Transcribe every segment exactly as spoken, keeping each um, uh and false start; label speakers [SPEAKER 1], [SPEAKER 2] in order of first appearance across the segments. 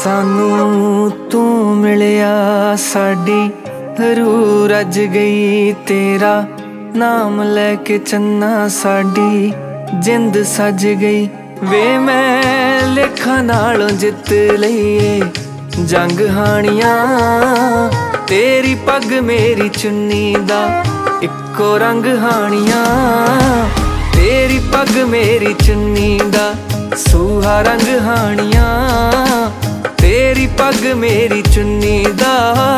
[SPEAKER 1] सानू तू मिलिया साडी रूह रज गई, तेरा नाम लैके चन्ना साडी जिंद सज गई। वे मैं लेखा नालों जित लईए जंग हानियां, तेरी पग मेरी चुन्नी दा इक्को रंग हानियां, तेरी पग मेरी चुन्नी दा सूहा रंग हानियां, तेरी पग मेरी चुन्नी दा।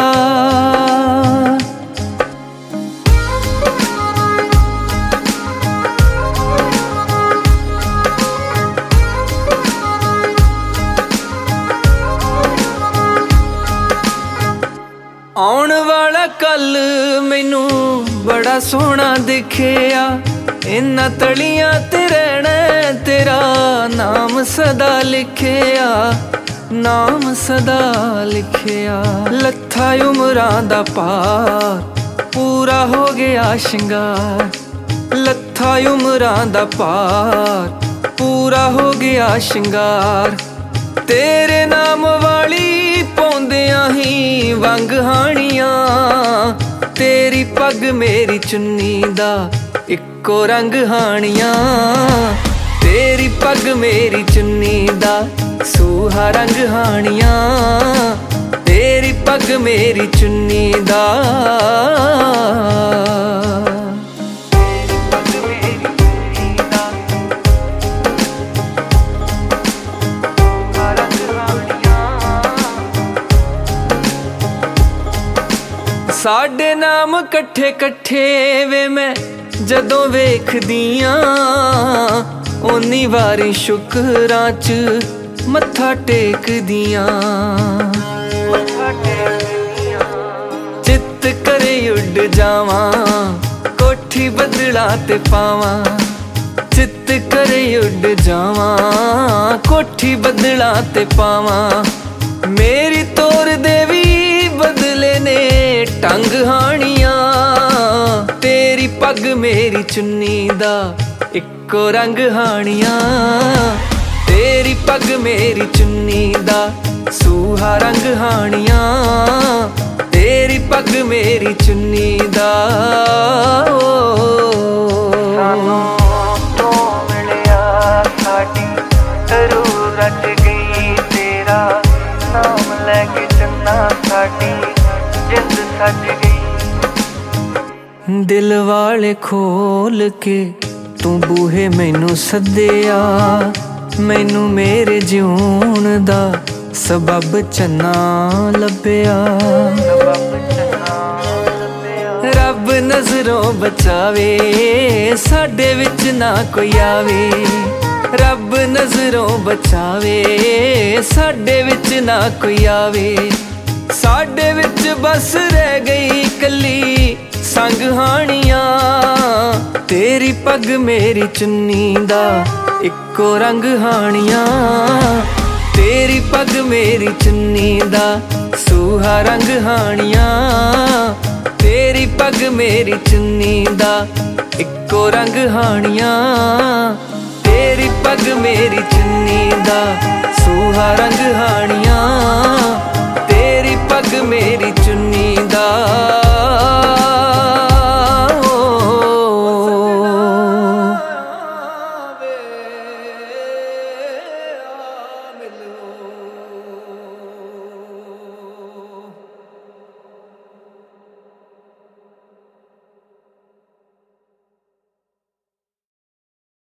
[SPEAKER 1] आउण वाला कल मैनू बड़ा सोहना दिखिया, इन्ना तलियां ते रहना तेरा नाम सदा लिखिया, नाम सदा लिखिया। लत्था उमरां दा पार पूरा हो गया शिंगार, लत्था उमरां दा पार पूरा हो गया शिंगार, तेरे नाम वाली पौंदियां ही वंग हानियां, तेरी पग मेरी चुन्नी दा इक्को रंग हानियां, तेरी पग मेरी चुन्नी दा सूहा रंग हानियां, तेरी पग मेरी चुन्नी दा। साडे नाम कट्ठे कट्ठे वे मैं जदों वेखदियां, ओनी वारी शुकरां च मत्था टेकदियां, चित करे उड़ जावां कोठी बदला ते पावां, चित करे उड़ जावां कोठी बदला ते पावां, मेरी तोर देवी बदले ने टंग हानियां, तेरी पग मेरी चुन्नी दा इक्को रंग हानियां, तेरी पग मेरी चुन्नी दा सूहा रंग हानियां, तेरी पग मेरी चुन्नी दा। सानू तू मिलिया साडी रूह रज गई, तेरा नाम लैके चन्ना साडी जिंद सज गई। दिल वाले खोल के तू बूहे मैनू सद्दिया, मैनू मेरे जिऊण दा सबब चन्ना लभ्या, रब नजरों बचावे साडे विच ना कोई आवे, रब नजरों बचावे साडे विच ना कोई आवे, साडे विच बस रह गई कली संग हानियां, तेरी पग मेरी चुन्नी दा इक्को रंग हानियां, तेरी पग मेरी चुन्नी दा सूहा रंग हानियां, तेरी पग मेरी चुन्नी दा इक्को रंग हानियां, तेरी पग मेरी चुन्नी दा सूहा रंग हानियां, तेरी पग मेरी